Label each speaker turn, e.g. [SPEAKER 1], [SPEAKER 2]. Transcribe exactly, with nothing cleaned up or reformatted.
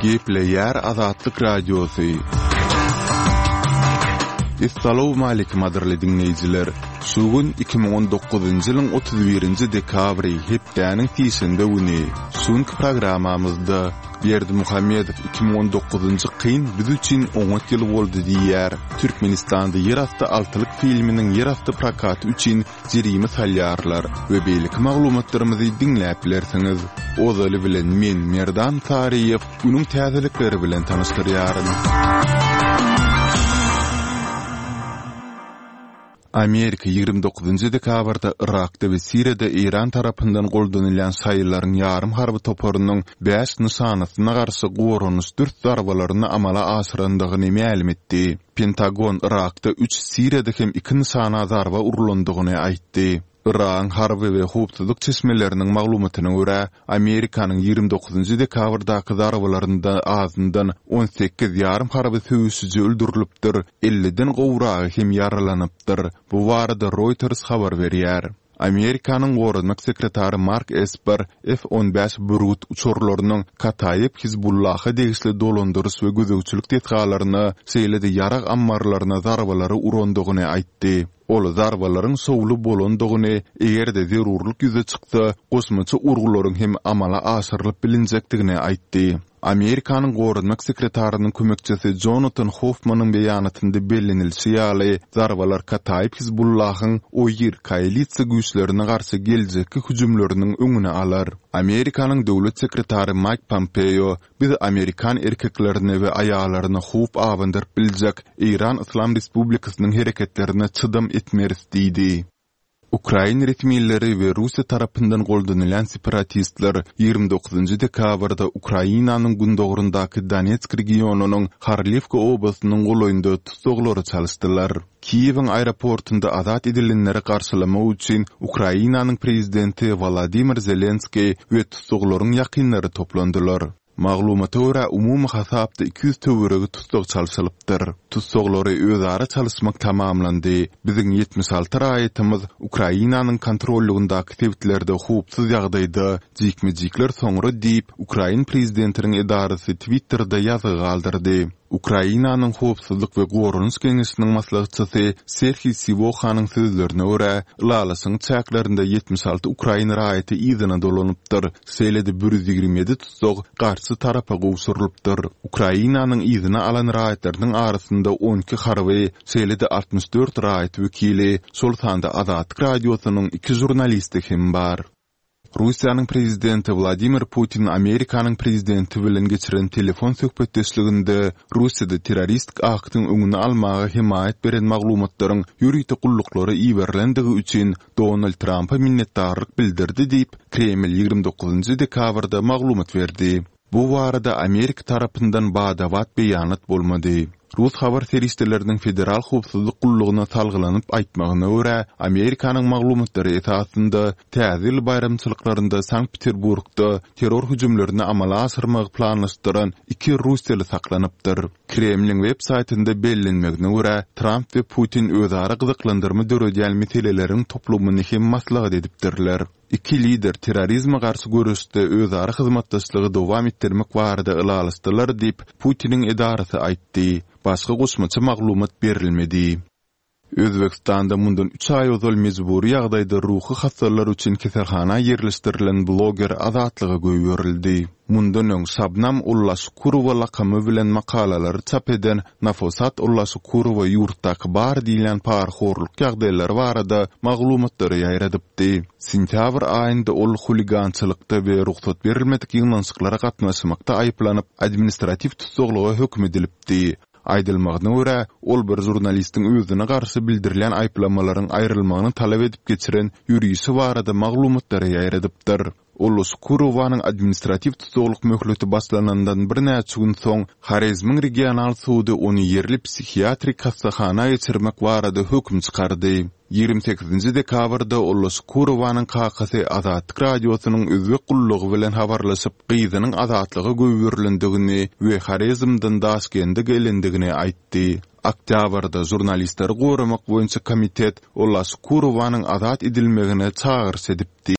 [SPEAKER 1] Gepleyer Azatlyk Radiosu. Assalamu alaykum adirli dinleyijiler. Şu gün iki bin on dokuzuncu ýylyň otuz birinji dekabry hepdäniň tiýişinde güni. Şunky programamyzda Berdi Muhammedow iki bin on dokuzunju kyn biz üçin on ýyl boldy diýär. Türkmenistanda ýerasty altylyk filminiň ýerasty prakaty üçin jyrymy salýarlar we beýlik maglumatlarymyzy dinläp bilersiňiz. Ozaly bilen men Merdan Tariýew günüň täzelikleri bilen tanystyryaryn. Amerika ýygrimi dokuzunju dekabrda Irakda we Siriýada İran tarapyndan goldanylýan saýlaryň ýarym harby toparynyň beş nysanasyna garşy gorunuş dört zarbalaryny amala aşyrandygyny ma'lum etdi. Pentagon Irakda üç, Siriýada hem iki nysana zarba urulandygyny aýtdy. Iran harby we howpsuzlyk çeşmeleriniň maglumatyna görä, Amerikanyň ýygrimi dokuzunju dekabrdaky zarbalarynda azyndan on sekiz ýarym harby söwüşçi öldürilipdir, elliden gowragy hem yaralanypdyr. Bu barada Reuters habar berýär. Amerikanyň gorunmak sekretary Mark Esper F on beş Brut uçurlarynyň Kataýyp Hizbullaha degisli dolandyrys we gözegçilik tetgalaryny seýledi ýarag ammarlaryna zarbalary urandygyny aýtdy. Ol zarbalaryň sowlu bolandygyny, egerde zerurlyk ýüze çyksa, gosmaça urgularyň hem amala aşyrylyp bilinjekdigini aýtdy. Amerikanyň gorunmak sekretarynyň kömekçisi Jonathan Hoffmanyň beýanatynda bellenilýär ýaly zarbalar Kataýyp Hizbullahyň o ýer koalisiýa güýçlerine garşy geljekki hüjümleriniň öňüne alar. Amerikanyň döwlet sekretary Mike Pompeo biz Amerikan erkeklerini we aýallaryny howp awandyryp biljek İran Islam Respublikasynyň hereketlerine çydam etmeris diýdi. Ukraina resmiýetleri we Russiýa tarapyndan goldanylýan separatistler ýygrimi dokuzunju dekabrda Ukrainanyň gündogrundaky Donetsk regionunyň Kharkivka oblastynyň golaýynda tutsaglary çalyşdylar. Kiýewiň aeroportunda azat edilenleri garşylamak üçin Ukrainanyň prezidenti Volodymyr Zelenski we tutsaklaryň ýakynlary toplandylar. Maglumata görä umumy hasapda iki yüz töweregi tutsak çalyşylypdyr. Tutsaklary özara çalyşmak tamamlandy. Biziň yetmiş alty raýatymyz Ukrainanyň kontrolligyndaky tewtlerde howpsuz ýagdaýda jikmejikler soňra diýip Ukraina prezidentiniň edarasy Twitterda ýazy galdyrdy. Ukrainanyň howpsuzlyk we gorunuş geňişiniň maslahatçysy Serhiy Sivohanyň sözlerine görä, Lalasyň çäklerinde yetmiş alty Ukraina raýaty ýygyna dolanypdyr. Seýledi bir yüz ýigirmi ýedi tutsak garşy tarapa gowşurylypdyr. Ukrainanyň ýygyna alan raýatlarynyň arasynda on iki harby, seýledi altmış dört raýat wekili, şol sanda Azatlyk radiosynyň iki jurnalisti hem bar. Russiýanyň prezidenti Vladimir Putin Amerikanyň prezidenti bilen geçiren telefon söhbetdeşliginde Russiýada terroristik aktyň öňüni almaga himayet beren maglumatlaryň ýürüýte gullukları iýerlendigi üçin Donald Trump'a minnetdarlyk bildirdi diýip Kreml ýygrimi dokuzunju dekabrda maglumat berdi. Bu barada Amerika tarapyndan badawat beýanat bolmady. Rus habar serişdelerinin federal howpsuzlyk gulluguna salgylanyp aýtmagyna görä, Amerikanyň maglumatlary esasında täze bayramçylyklarynda Sankt-Peterburgda terror hüjümlerini amala aşyrmagy planlaşdyran iki russiýaly saklanypdyr. Kremliň web saýtynda bellenmegine görä, Trump we Putin özara gyzyklandyrma döredýän meseleleriň toplumyny hem maslahat edipdirler. İki lider terrorizme garşy görüşde özara hyzmatdaşlygy dowam etdirmek barada ılalaşdylar diýip Putiniň edarasy aýtdy. Başga gosmaça maglumat berilmedi. Özbekistanda mundan üç ay ozal mezburi ýagdaýda ruhy hastalar üçin keselhana ýerleşdirilen bloger azatlygy göýberildi. Mundan öň Şabnam Ullaşukurowa lakamy bilen makalalar çap eden Nafosat Ullaşukurowa ýurtdaky bar diýilen parhorluk ýagdaýlary barada maglumatlary ýaýradypdy. Sentýabr aýynda ol huligançylykda we ruhsat berilmedik ýygnaşyklara gatnaşmakda aýplanyp administrativ tutsaklyga hökm edilipdi. Aýdylmagyna görä, ol bir jurnalistiň özüne garşy bildirilen aýplamalaryň aýrylmagyny talap edip geçiren ýürüýüşi barada maglumatlary ýaýradypdyr. Ullaşukurowanyň administrativ tutsaklyk möhleti başlanandan bir näçe gün soň Xarezmiň regional sudy ony ýerli psihiatrik hastaxana geçirmek barada hökm çykardy. ýygrimi sekizinji dekabrda Ullaşukurowanyň kakasy Azatlyk radiosynyň özbek gullugy bilen habarlaşyp gyzynyň azatlygy göýberildigini we Xarezmden Daşkende gelendigini aýtdy. Oktýabrda jurnalistleri goramak boýunça komitet Ullaşukurowanyň azat edilmegine çağırış edipdi.